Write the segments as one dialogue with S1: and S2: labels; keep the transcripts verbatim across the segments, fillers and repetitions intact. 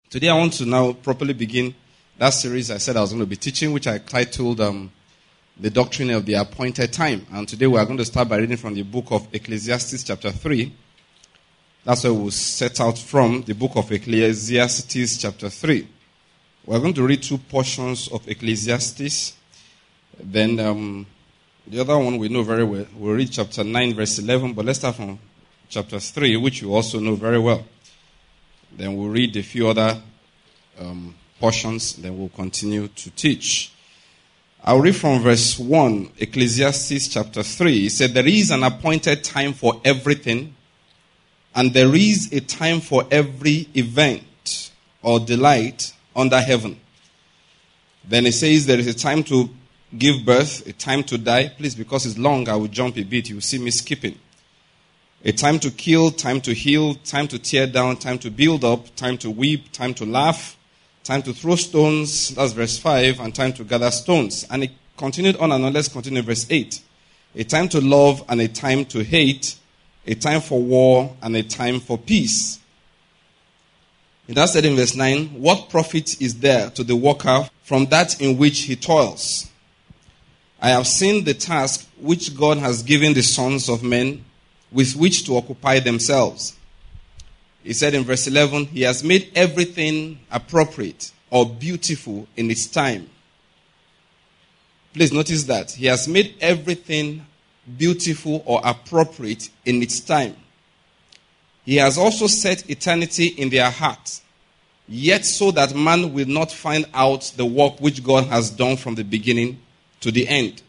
S1: Today I want to now properly begin that series I said I was going to be teaching, which I titled um, The Doctrine of the Appointed Time. And today we are going to start by reading from the book of Ecclesiastes chapter three. That's where we'll set out from, the book of Ecclesiastes chapter three. We're going to read two portions of Ecclesiastes. Then um, the other one we know very well. We'll read chapter nine, verse eleven. But let's start from chapter three, which you also know very well. Then we'll read a few other um, portions. Then we'll continue to teach. I'll read from verse one, Ecclesiastes chapter three. It said, there is an appointed time for everything, and there is a time for every event or delight under heaven. Then it says there is a time to give birth, a time to die. Please, because it's long, I will jump a bit. You will see me skipping. A time to kill, time to heal, time to tear down, time to build up, time to weep, time to laugh, time to throw stones, that's verse five, and time to gather stones. And it continued on and on. Let's continue verse eight. A time to love and a time to hate, a time for war and a time for peace. It has said in verse nine, what profit is there to the worker from that in which he toils? I have seen the task which God has given the sons of men with which to occupy themselves. He said in verse eleven, he has made everything appropriate or beautiful in its time. Please notice that. He has made everything beautiful or appropriate in its time. He has also set eternity in their hearts, yet so that man will not find out the work which God has done from the beginning to the end.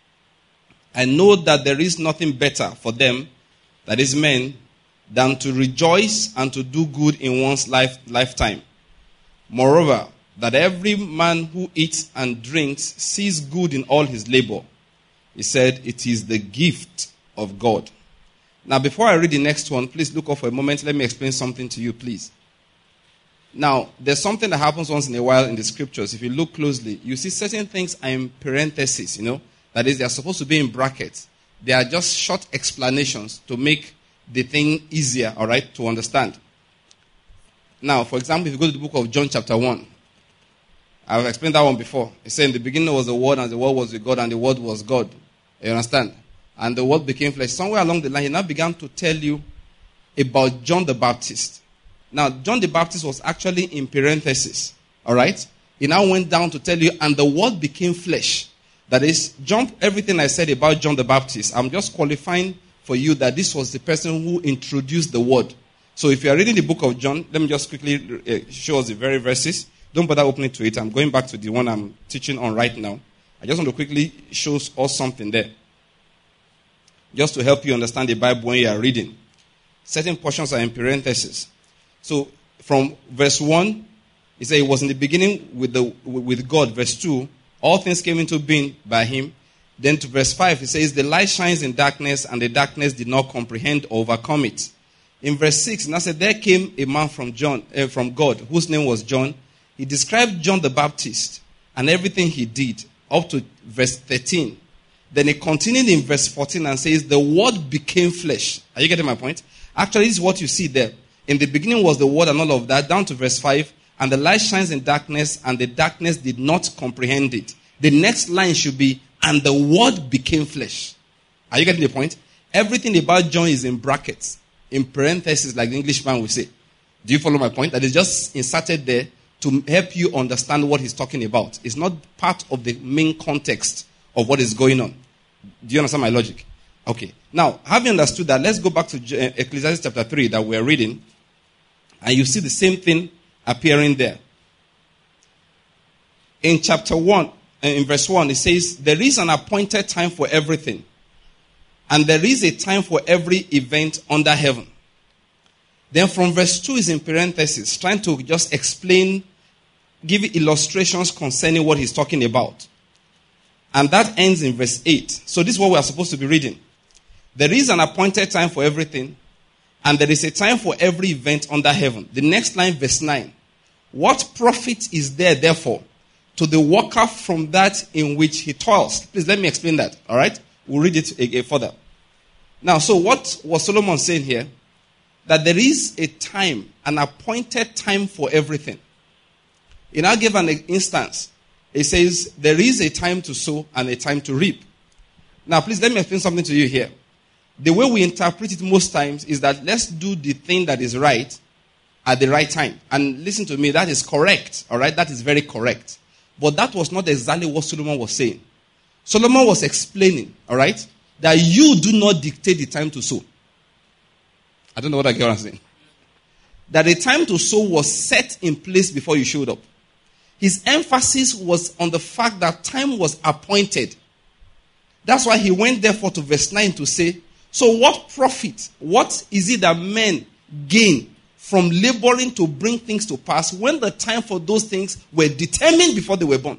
S1: I know that there is nothing better for them, that is men, than to rejoice and to do good in one's life, lifetime. Moreover, that every man who eats and drinks sees good in all his labor. He said, it is the gift of God. Now, before I read the next one, please look up for a moment. Let me explain something to you, please. Now, there's something that happens once in a while in the scriptures. If you look closely, you see certain things are in parentheses, you know. That is, they are supposed to be in brackets. They are just short explanations to make the thing easier, all right, to understand. Now, for example, if you go to the book of John chapter one, I've explained that one before. It said, in the beginning was the Word, and the Word was with God, and the Word was God. You understand? And the Word became flesh. Somewhere along the line, he now began to tell you about John the Baptist. Now, John the Baptist was actually in parentheses, all right? He now went down to tell you, and the Word became flesh. That is, jump everything I said about John the Baptist. I'm just qualifying for you that this was the person who introduced the Word. So if you are reading the book of John, let me just quickly uh, show us the very verses. Don't bother opening to it. I'm going back to the one I'm teaching on right now. I just want to quickly show us something there, just to help you understand the Bible when you are reading. Certain portions are in parentheses. So from verse one, it says, it was in the beginning with the with God. Verse two, all things came into being by him. Then to verse five, it says, the light shines in darkness, and the darkness did not comprehend or overcome it. In verse six, and I said, there came a man from John, uh, from God, whose name was John. He described John the Baptist and everything he did, up to verse thirteen. Then he continued in verse fourteen and says, the Word became flesh. Are you getting my point? Actually, this is what you see there. In the beginning was the Word and all of that, down to verse five. And the light shines in darkness, and the darkness did not comprehend it. The next line should be, and the Word became flesh. Are you getting the point? Everything about John is in brackets, in parentheses, like the Englishman would say. Do you follow my point? That is just inserted there to help you understand what he's talking about. It's not part of the main context of what is going on. Do you understand my logic? Okay. Now, having understood that, let's go back to Ecclesiastes chapter three that we're reading. And you see the same thing appearing there. In chapter one, in verse one, it says, there is an appointed time for everything, and there is a time for every event under heaven. Then from verse two is in parentheses, trying to just explain, give illustrations concerning what he's talking about. And that ends in verse eight. So this is what we are supposed to be reading. There is an appointed time for everything, and there is a time for every event under heaven. The next line, verse nine. What profit is there, therefore, to the worker from that in which he toils? Please let me explain that, all right? We'll read it again further. Now, so what was Solomon saying here? That there is a time, an appointed time for everything. He now gave an instance. He says, there is a time to sow and a time to reap. Now, please let me explain something to you here. The way we interpret it most times is that let's do the thing that is right at the right time. And listen to me, that is correct. All right, that is very correct. But that was not exactly what Solomon was saying. Solomon was explaining, all right, that you do not dictate the time to sow. I don't know what I get what I'm saying. That the time to sow was set in place before you showed up. His emphasis was on the fact that time was appointed. That's why he went therefore to verse nine to say, so what profit, what is it that men gain from laboring to bring things to pass when the time for those things were determined before they were born?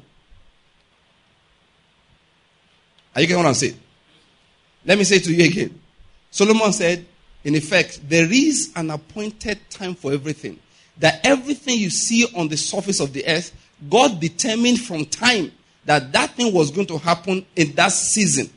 S1: Are you getting what I'm saying? Let me say it to you again. Solomon said, in effect, there is an appointed time for everything. That everything you see on the surface of the earth, God determined from time that that thing was going to happen in that season.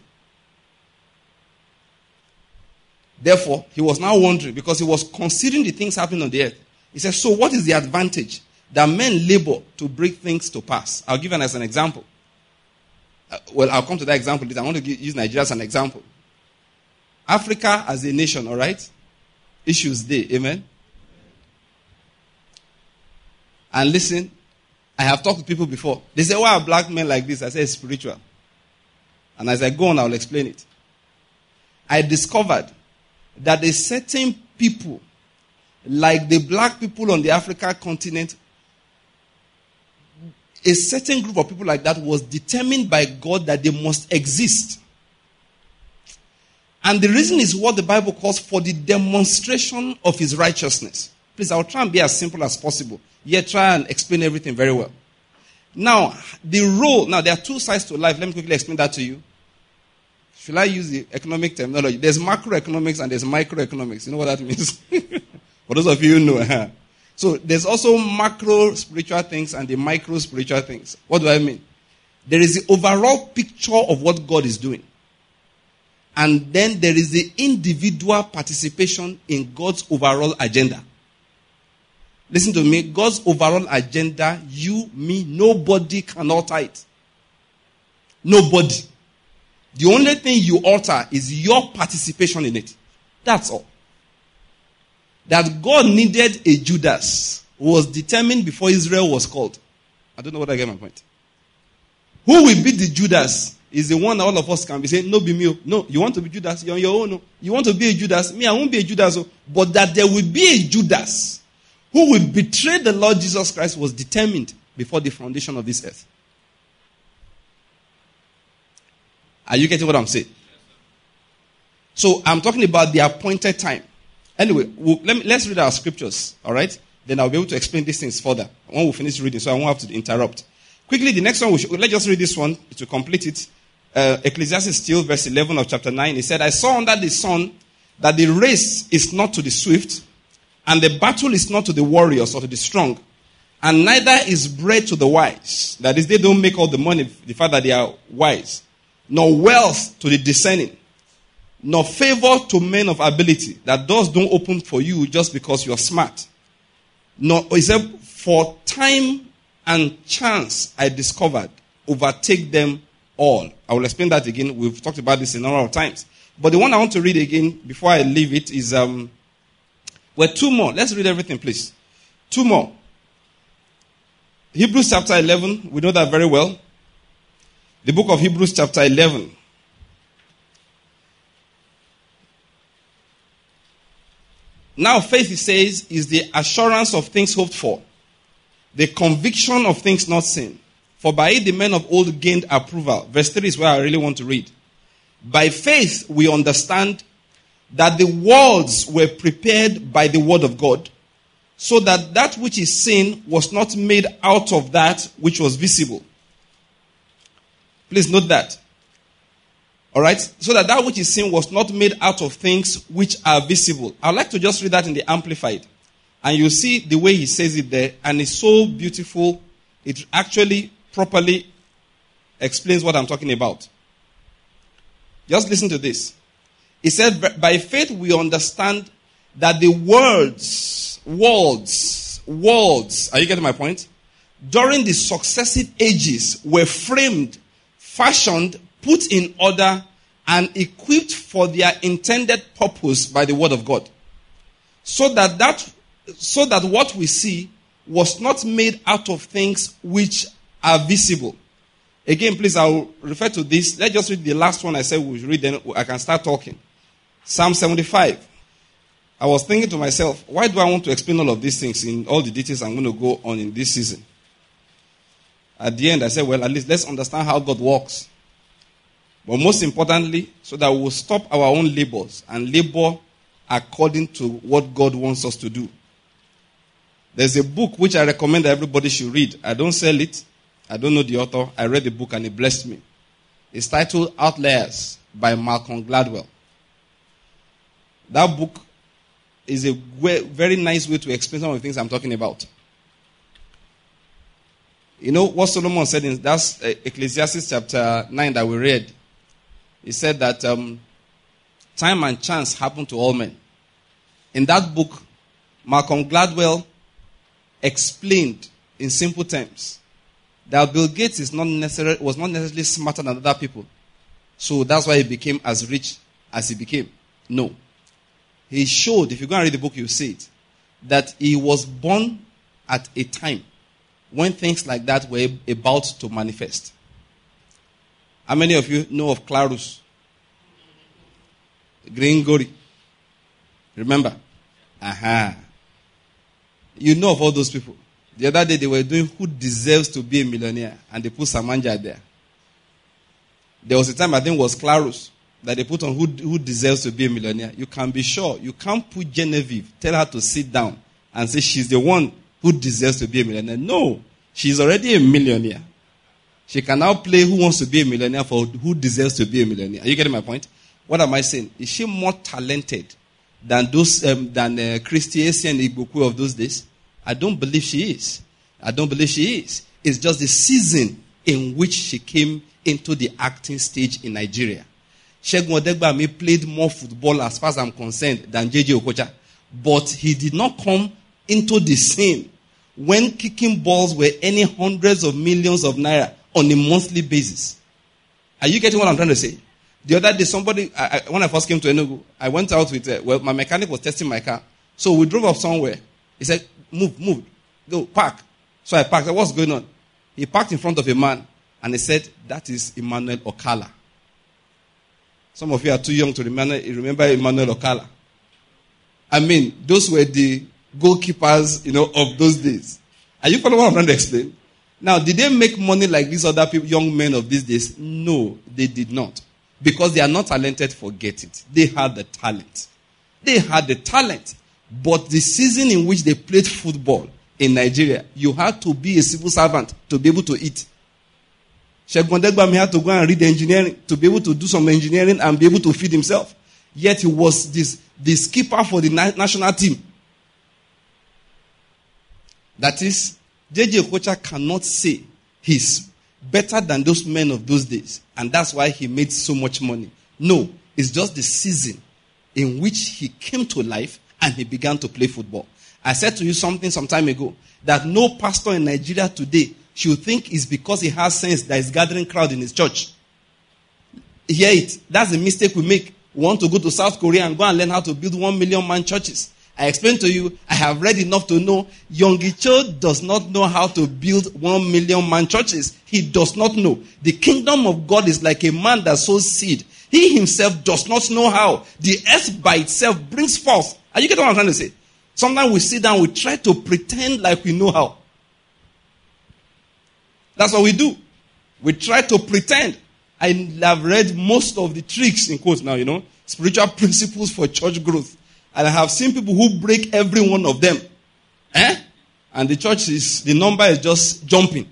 S1: Therefore, he was now wondering, because he was considering the things happening on the earth. He said, so what is the advantage that men labor to bring things to pass? I'll give you as an example. Uh, well, I'll come to that example later. I want to give, use Nigeria as an example. Africa as a nation, all right? Issues there, amen? And listen, I have talked to people before. They say, why are black men like this? I say, it's spiritual. And as I go on, I'll explain it. I discovered that a certain people, like the black people on the African continent, a certain group of people like that was determined by God that they must exist. And the reason is what the Bible calls for the demonstration of his righteousness. Please, I'll try and be as simple as possible. Yet try and explain everything very well. Now, the role, now there are two sides to life. Let me quickly explain that to you. Should I use the economic terminology? There's macroeconomics and there's microeconomics. You know what that means? For those of you who know. So there's also macro spiritual things and the micro spiritual things. What do I mean? There is the overall picture of what God is doing. And then there is the individual participation in God's overall agenda. Listen to me. God's overall agenda, you, me, nobody can alter it. Nobody. The only thing you alter is your participation in it. That's all. That God needed a Judas was determined before Israel was called. I don't know what I get my point. Who will be the Judas is the one that all of us can be saying, no, be me. No, you want to be Judas, you're on your own. No. You want to be a Judas, me, I won't be a Judas. But that there will be a Judas who will betray the Lord Jesus Christ was determined before the foundation of this earth. Are you getting what I'm saying? So I'm talking about the appointed time. Anyway, we'll, let me, let's read our scriptures, all right? Then I'll be able to explain these things further when we finish reading, so I won't have to interrupt. Quickly, the next one, we should, let's just read this one to complete it. Uh, Ecclesiastes still, verse eleven of chapter nine. He said, I saw under the sun that the race is not to the swift, and the battle is not to the warriors or to the strong, and neither is bread to the wise. That is, they don't make all the money, the fact that they are wise. Nor wealth to the discerning, nor favor to men of ability, that doors don't open for you just because you are smart. Nor is it for time and chance I discovered, overtake them all. I will explain that again. We've talked about this a number of times. But the one I want to read again before I leave it is, um, well, two more. Let's read everything, please. Two more. Hebrews chapter eleven, we know that very well. The book of Hebrews chapter eleven. Now faith, he says, is the assurance of things hoped for, the conviction of things not seen. For by it the men of old gained approval. Verse three is where I really want to read. By faith we understand that the worlds were prepared by the word of God, so that that which is seen was not made out of that which was visible. Please note that. All right? So that that which is seen was not made out of things which are visible. I'd like to just read that in the Amplified. And you see the way he says it there. And it's so beautiful. It actually properly explains what I'm talking about. Just listen to this. He said, by faith we understand that the words, worlds, worlds, are you getting my point? during the successive ages were framed, fashioned, put in order, and equipped for their intended purpose by the word of God. So that, that, so that what we see was not made out of things which are visible. Again, please, I will refer to this. Let's just read the last one I said we should read, then I can start talking. Psalm seventy-five. I was thinking to myself, why do I want to explain all of these things in all the details I'm going to go on in this season? At the end, I said, well, at least let's understand how God works. But most importantly, so that we will stop our own labors and labor according to what God wants us to do. There's a book which I recommend that everybody should read. I don't sell it. I don't know the author. I read the book and it blessed me. It's titled Outliers by Malcolm Gladwell. That book is a very nice way to explain some of the things I'm talking about. You know what Solomon said in that's Ecclesiastes chapter nine that we read. He said that um, time and chance happen to all men. In that book, Malcolm Gladwell explained in simple terms that Bill Gates is not necessarily, was not necessarily smarter than other people. So that's why he became as rich as he became. No. He showed, if you go and read the book, you'll see it, that he was born at a time when things like that were about to manifest. How many of you know of Clarus? Grigori? Remember? Aha. You know of all those people. The other day they were doing who deserves to be a millionaire, and they put Samanja there. There was a time, I think it was Clarus, that they put on who, who deserves to be a millionaire. You can be sure. You can't put Genevieve, tell her to sit down and say she's the one who deserves to be a millionaire. No, she's already a millionaire. She can now play who wants to be a millionaire for who deserves to be a millionaire. Are you getting my point? What am I saying? Is she more talented than those um, than uh, Christy and Igboku of those days? I don't believe she is. I don't believe she is. It's just the season in which she came into the acting stage in Nigeria. Segun Odegbami played more football as far as I'm concerned than J J Okocha. But he did not come into the scene when kicking balls were earning hundreds of millions of naira on a monthly basis. Are you getting what I'm trying to say? The other day, somebody, I, I, when I first came to Enugu, I went out with, uh, well, my mechanic was testing my car. So we drove up somewhere. He said, move, move, go, park. So I parked. I said, what's going on? He parked in front of a man and he said, that is Emmanuel Okala. Some of you are too young to remember, remember Emmanuel Okala. I mean, those were the goalkeepers, you know, of those days. Are you following what I'm trying to explain? Now, did they make money like these other people, young men of these days? No, they did not. Because they are not talented, forget it. They had the talent. They had the talent. But the season in which they played football in Nigeria, you had to be a civil servant to be able to eat. Segun Odegbami had to go and read engineering to be able to do some engineering and be able to feed himself. Yet he was this, the skipper for the na- national team. That is, J J Okocha cannot say he's better than those men of those days. And that's why he made so much money. No, it's just the season in which he came to life and he began to play football. I said to you something some time ago, that no pastor in Nigeria today should think it's because he has sense that is gathering crowd in his church. Hear it. That's the mistake we make. We want to go to South Korea and go and learn how to build one million man churches. I explained to you, I have read enough to know, Yonggi Cho does not know how to build one million man churches. He does not know. The kingdom of God is like a man that sows seed. He himself does not know how. The earth by itself brings forth. Are you getting what I'm trying to say? Sometimes we sit down, we try to pretend like we know how. That's what we do. We try to pretend. I have read most of the tricks, in quotes now, you know, spiritual principles for church growth. And I have seen people who break every one of them. Eh? And the church is, the number is just jumping.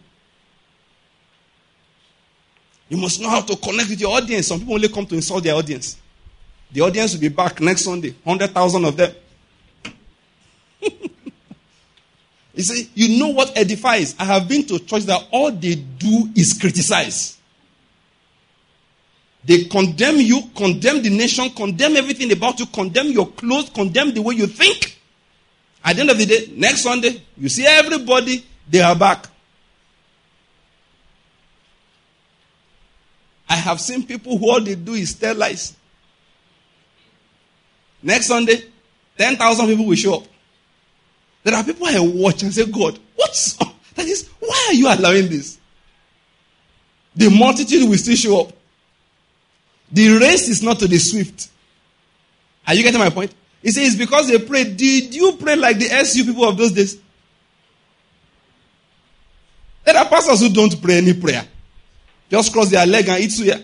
S1: You must know how to connect with your audience. Some people only come to insult their audience. The audience will be back next Sunday. one hundred thousand of them. You see, you know what edifies. I have been to church that all they do is criticize. They condemn you, condemn the nation, condemn everything about you, condemn your clothes, condemn the way you think. At the end of the day, next Sunday, you see everybody, they are back. I have seen people who all they do is tell lies. Next Sunday, ten thousand people will show up. There are people I watch and say, God, what's up? That is, why are you allowing this? The multitude will still show up. The race is not to the swift. Are you getting my point? He says, it's because they pray. Did you pray like the S U people of those days? There are pastors who don't pray any prayer. Just cross their leg and eat suya.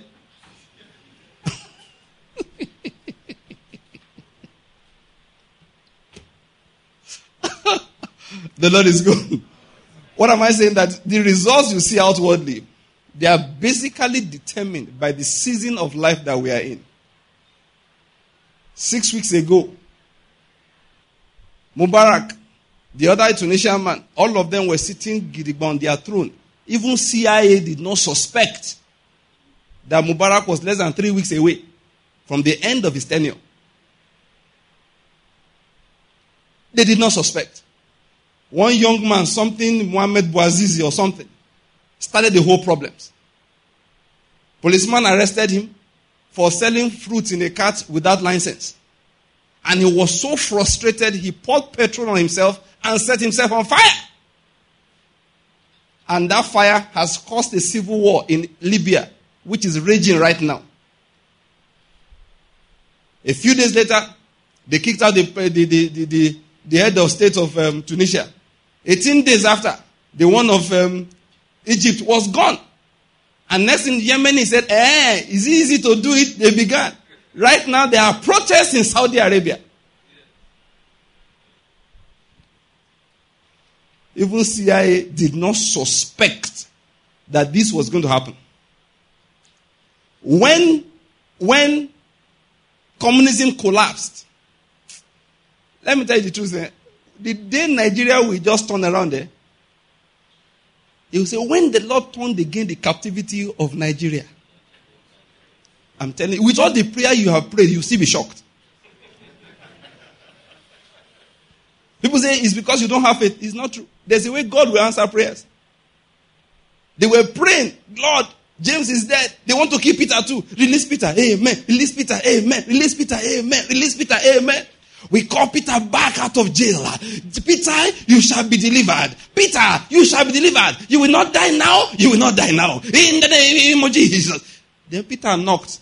S1: The Lord is good. What am I saying? That the results you see outwardly, they are basically determined by the season of life that we are in. Six weeks ago, Mubarak, the other Tunisian man, all of them were sitting gidigba on their throne. Even C I A did not suspect that Mubarak was less than three weeks away from the end of his tenure. They did not suspect. One young man, something, Mohamed Bouazizi or something, started the whole problems. Policeman arrested him for selling fruits in a cart without license. And he was so frustrated, he poured petrol on himself and set himself on fire. And that fire has caused a civil war in Libya, which is raging right now. A few days later, they kicked out the, the, the, the, the, the head of state of um, Tunisia. eighteen days after, the one of um, Egypt was gone. And next in Yemen, he said, eh, it's easy to do it. They began. Right now, there are protests in Saudi Arabia. Even C I A did not suspect that this was going to happen. When, when communism collapsed, let me tell you the truth. Eh? The day Nigeria will just turn around there, he will say, when the Lord turned again the captivity of Nigeria, I'm telling you, with all the prayer you have prayed, you'll still be shocked. People say it's because you don't have faith. It's not true. There's a way God will answer prayers. They were praying, Lord, James is dead. They want to keep Peter too. Release Peter, amen. Release Peter, amen. Release Peter, amen. Release Peter, amen. We call Peter back out of jail. Peter, you shall be delivered. Peter, you shall be delivered. You will not die now. You will not die now. In the name of Jesus. Then Peter knocked.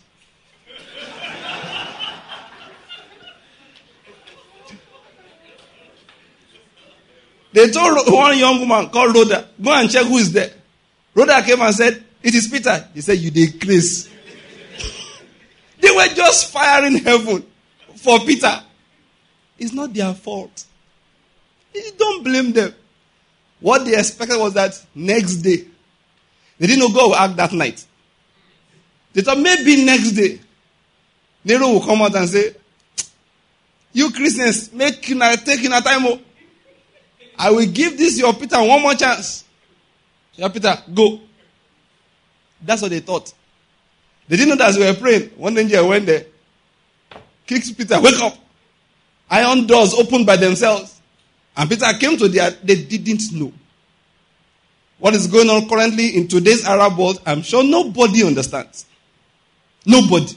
S1: They told one young woman called Rhoda, go and check who is there. Rhoda came and said, it is Peter. He said, you decrease. They were just firing heaven for Peter. It's not their fault. You don't blame them. What they expected was that next day. They didn't know God would act that night. They thought maybe next day, Nero will come out and say, you Christians, make take in a time. I will give this your Peter one more chance. Your Peter, go. That's what they thought. They didn't know that as we were praying. One angel went there, kicked Peter, wake up. Iron doors opened by themselves. And Peter came to their, they didn't know. What is going on currently in today's Arab world, I'm sure nobody understands. Nobody.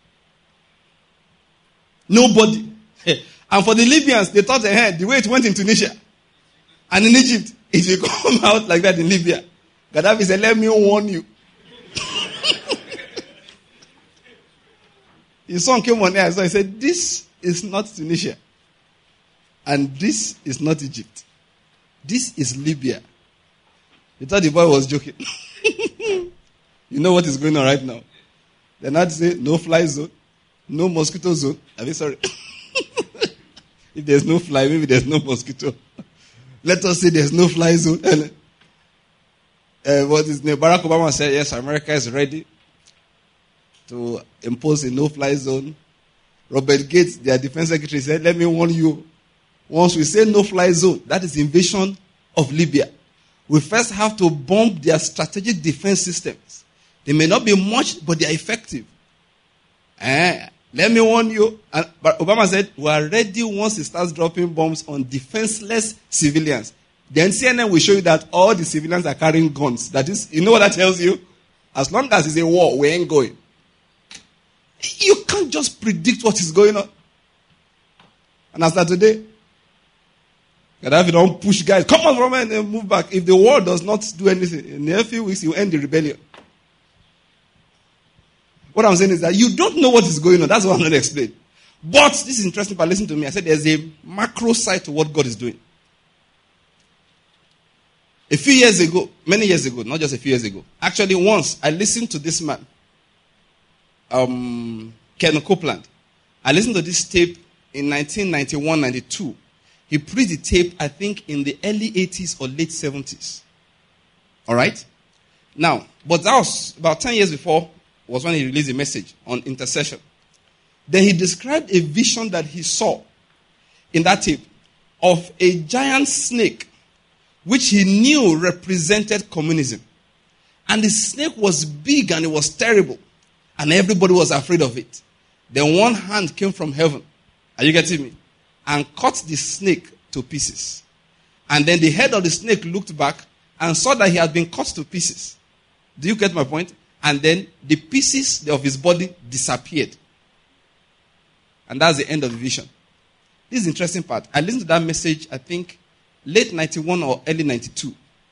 S1: Nobody. And for the Libyans, they thought ahead, the way it went in Tunisia and in Egypt, it will come out like that in Libya. Gaddafi said, let me warn you. His son came on air, so he said, this is not Tunisia. And this is not Egypt. This is Libya. He thought the boy was joking. You know what is going on right now. They're not saying no fly zone, no mosquito zone. I mean, sorry. If there's no fly, maybe there's no mosquito. Let us say there's no fly zone. And uh, what is name? Barack Obama said, yes, America is ready to impose a no-fly zone. Robert Gates, their defense secretary, said, let me warn you, once we say no-fly zone, that is invasion of Libya. We first have to bomb their strategic defense systems. They may not be much, but they are effective. Eh, let me warn you. And Obama said, we are ready once it starts dropping bombs on defenseless civilians. Then C N N will show you that all the civilians are carrying guns. That is, you know what that tells you? As long as it's a war, we ain't going. You can't just predict what is going on. And as of today, Gaddafi don't push guys, come on, Roman, and move back. If the war does not do anything, in a few weeks, you end the rebellion. What I'm saying is that you don't know what is going on. That's what I'm going to explain. But this is interesting, but listen to me. I said there's a macro side to what God is doing. A few years ago, many years ago, not just a few years ago, actually once, I listened to this man, um, Ken Copeland. I listened to this tape in nineteen ninety-one ninety-two. He preached the tape, I think, in the early eighties or late seventies. All right? Now, but that was about ten years before, was when he released a message on intercession. Then he described a vision that he saw in that tape of a giant snake, which he knew represented communism. And the snake was big and it was terrible. And everybody was afraid of it. Then one hand came from heaven. Are you getting me? And cut the snake to pieces. And then the head of the snake looked back and saw that he had been cut to pieces. Do you get my point? And then the pieces of his body disappeared. And that's the end of the vision. This is the interesting part. I listened to that message, I think, late ninety-one or early ninety-two.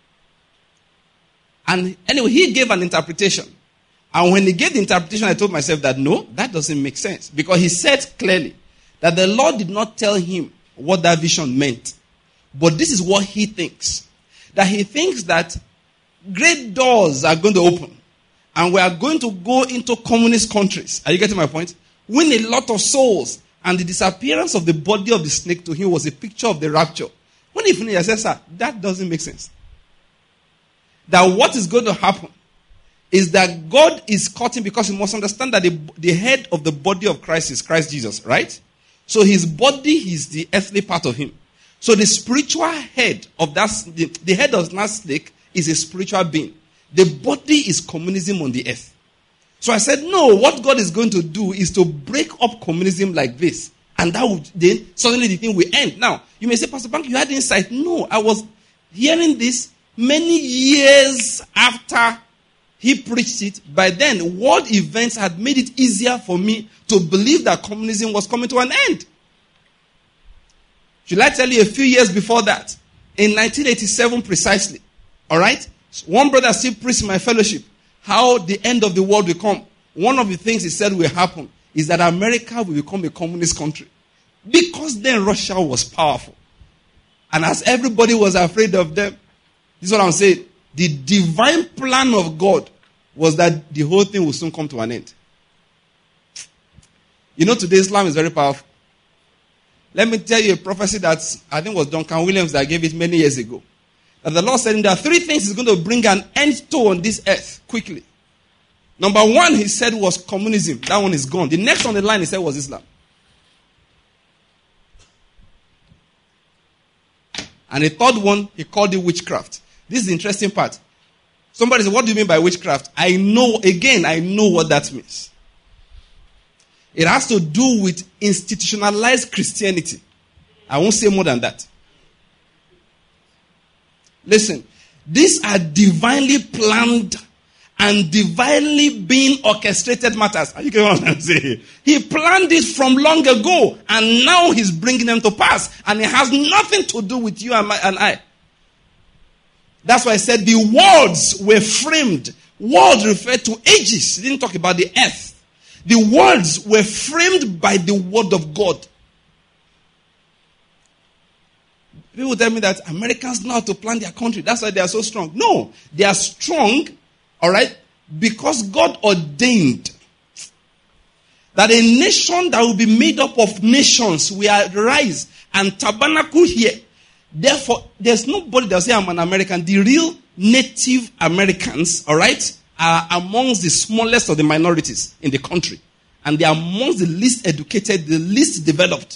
S1: And anyway, he gave an interpretation. And when he gave the interpretation, I told myself that no, that doesn't make sense. Because he said clearly that the Lord did not tell him what that vision meant. But this is what he thinks. That he thinks that great doors are going to open. And we are going to go into communist countries. Are you getting my point? Win a lot of souls. And the disappearance of the body of the snake to him was a picture of the rapture. When he finished, I said, sir, that doesn't make sense. That what is going to happen is that God is cutting, because you must understand that the, the head of the body of Christ is Christ Jesus, right? So his body is the earthly part of him. So the spiritual head of that, the, the head of that snake is a spiritual being. The body is communism on the earth. So I said, no, what God is going to do is to break up communism like this. And that would then, suddenly the thing will end. Now, you may say, Pastor Bank, you had insight. No, I was hearing this many years after he preached it. By then, world events had made it easier for me to believe that communism was coming to an end. Should I tell you a few years before that? In nineteen eighty-seven precisely. All right? One brother still preached in my fellowship how the end of the world will come. One of the things he said will happen is that America will become a communist country. Because then Russia was powerful. And as everybody was afraid of them, this is what I'm saying. The divine plan of God was that the whole thing will soon come to an end. You know, today Islam is very powerful. Let me tell you a prophecy that I think was Duncan Williams that gave it many years ago. That the Lord said there are three things He's going to bring an end to on this earth quickly. Number one, He said, was communism. That one is gone. The next on the line, He said, was Islam. And the third one, He called it witchcraft. This is the interesting part. Somebody said, what do you mean by witchcraft? I know, again, I know what that means. It has to do with institutionalized Christianity. I won't say more than that. Listen, these are divinely planned and divinely being orchestrated matters. Are you getting what I'm saying? He planned it from long ago, and now He's bringing them to pass. And it has nothing to do with you and, my, and I. That's why I said the worlds were framed. World referred to ages. He didn't talk about the earth. The worlds were framed by the word of God. People tell me that Americans know how to plan their country. That's why they are so strong. No, they are strong, all right, because God ordained that a nation that will be made up of nations will arise and tabernacle here. Therefore, there's nobody that will say I'm an American. The real native Americans, all right, are amongst the smallest of the minorities in the country. And they are amongst the least educated, the least developed.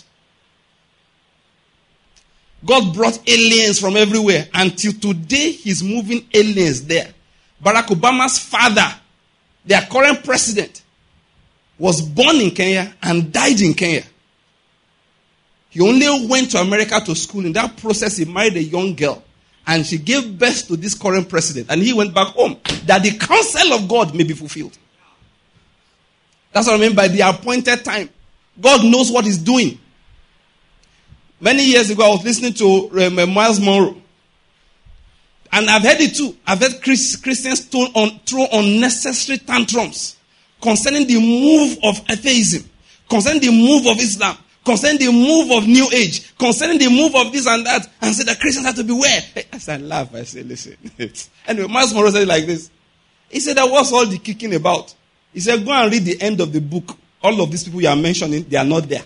S1: God brought aliens from everywhere. Until today, He's moving aliens there. Barack Obama's father, their current president, was born in Kenya and died in Kenya. He only went to America to school. In that process, he married a young girl. And she gave birth to this current president. And he went back home. That the counsel of God may be fulfilled. That's what I mean by the appointed time. God knows what he's doing. Many years ago, I was listening to um, Miles Monroe. And I've heard it too. I've heard Christians throw, on, throw unnecessary tantrums concerning the move of atheism, concerning the move of Islam, concerning the move of New Age, concerning the move of this and that, and say that Christians have to beware. As I laugh, I say, listen. Anyway, Miles Monroe said it like this. He said, that what's all the kicking about? He said, go and read the end of the book. All of these people you are mentioning, they are not there.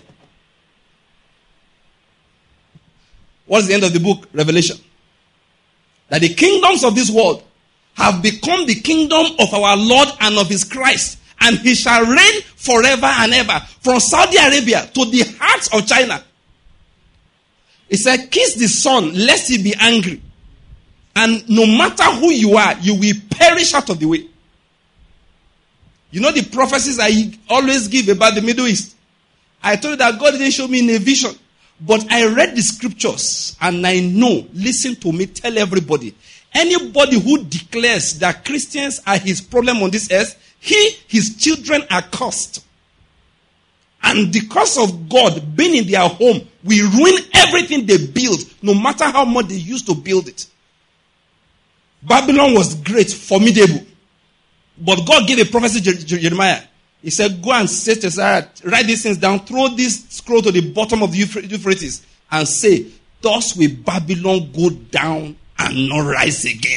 S1: What's the end of the book? Revelation. That the kingdoms of this world have become the kingdom of our Lord and of his Christ. And he shall reign forever and ever. From Saudi Arabia to the heart of China. He said, kiss the son lest he be angry. And no matter who you are, you will perish out of the way. You know the prophecies I always give about the Middle East? I told you that God didn't show me in a vision. But I read the scriptures and I know, listen to me, tell everybody. Anybody who declares that Christians are his problem on this earth, he, his children are cursed. And because of God being in their home, we ruin everything they build, no matter how much they used to build it. Babylon was great, formidable. But God gave a prophecy to Jeremiah. He said, go and say to Sarah, write these things down, throw this scroll to the bottom of the Euphrates, and say, thus will Babylon go down and not rise again.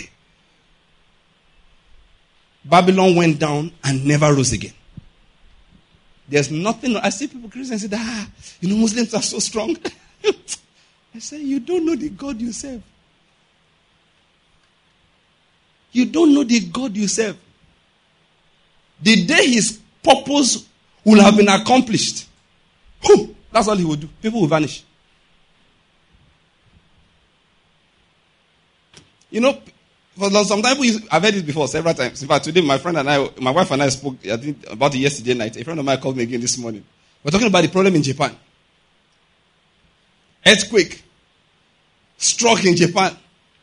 S1: Babylon went down and never rose again. There's nothing. I see people, Christians, say, ah, you know, Muslims are so strong. I say, you don't know the God you serve. You don't know the God you serve. The day his purpose will have been accomplished, whew, that's all he will do. People will vanish. You know, for some time, I've heard it before several times. In fact, today my friend and I, my wife and I spoke I think, about it yesterday night. A friend of mine called me again this morning. We're talking about the problem in Japan. Earthquake struck in Japan.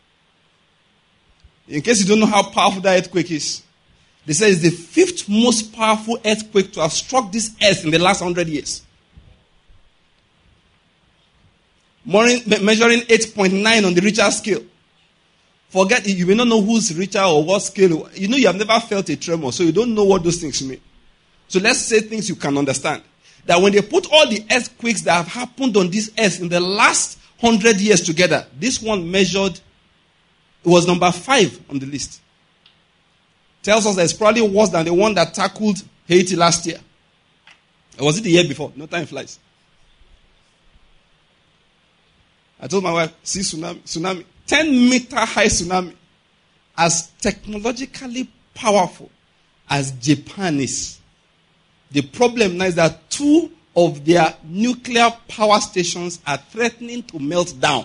S1: In case you don't know how powerful that earthquake is, they say it's the fifth most powerful earthquake to have struck this earth in the last hundred years. Measuring eight point nine on the Richter scale. Forget it, you may not know who's Richter or what scale. You know you have never felt a tremor, so you don't know what those things mean. So let's say things you can understand. That when they put all the earthquakes that have happened on this earth in the last hundred years together, this one measured, it was number five on the list. Tells us that it's probably worse than the one that tackled Haiti last year. Or was it the year before? No time flies. I told my wife, see tsunami, tsunami, ten meter high tsunami, as technologically powerful as Japan is. The problem now is that two of their nuclear power stations are threatening to melt down.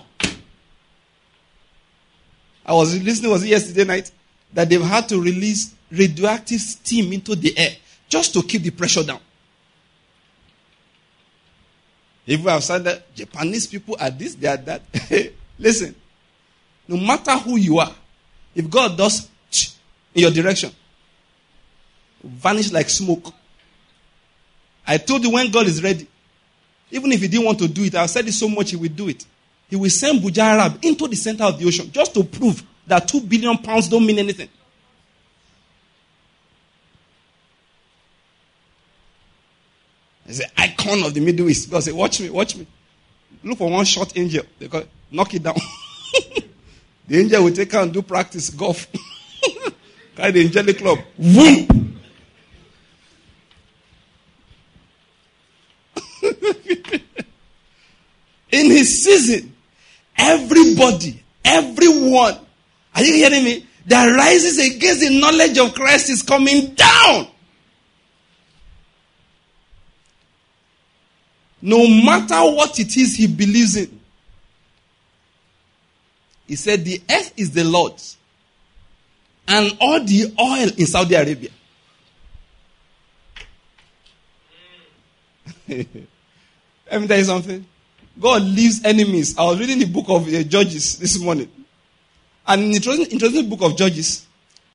S1: I was listening, was it yesterday night? That they've had to release radioactive steam into the air just to keep the pressure down. If we have said that Japanese people are this, they are that. Listen, no matter who you are, if God does in your direction, vanish like smoke. I told you when God is ready, even if he didn't want to do it, I've said it so much he will do it. He will send Buja Arab into the center of the ocean just to prove that two billion pounds don't mean anything. It's the icon of the Middle East. God said, watch me, watch me. Look for one short angel. They call it, knock it down. The angel will take her and do practice golf. Carry the angelic club. Boom! In his season, everybody, everyone, are you hearing me? That rises against the knowledge of Christ is coming down. No matter what it is he believes in. He said the earth is the Lord's and all the oil in Saudi Arabia. Let me tell you something. God leaves enemies. I was reading the book of uh, Judges this morning. And introducing, introducing the book of Judges,